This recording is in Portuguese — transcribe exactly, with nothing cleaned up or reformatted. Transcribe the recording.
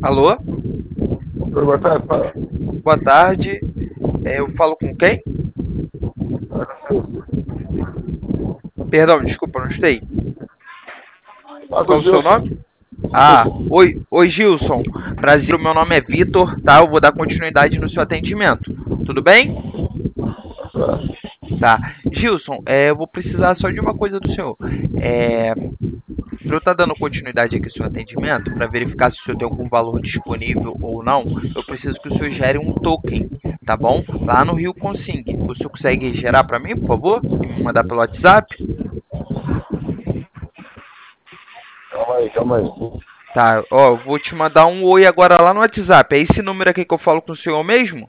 Alô? Oi, boa tarde, fala. Boa tarde. É, eu falo com quem? Perdão, desculpa, não sei. Fala com Qual o o seu Gilson. nome? Ah, oi, oi Gilson. Prazer, o meu nome é Vitor, tá? Eu vou dar continuidade no seu atendimento. Tudo bem? Tá. Gilson, é, eu vou precisar só de uma coisa do senhor. É, para eu estar dando continuidade aqui no seu atendimento, para verificar se o senhor tem algum valor disponível ou não, eu preciso que o senhor gere um token, tá bom? Lá no Rio Consing. O senhor consegue gerar para mim, por favor? E me mandar pelo WhatsApp? Calma aí, calma aí. Tá, ó, eu vou te mandar um oi agora lá no WhatsApp. É esse número aqui que eu falo com o senhor mesmo?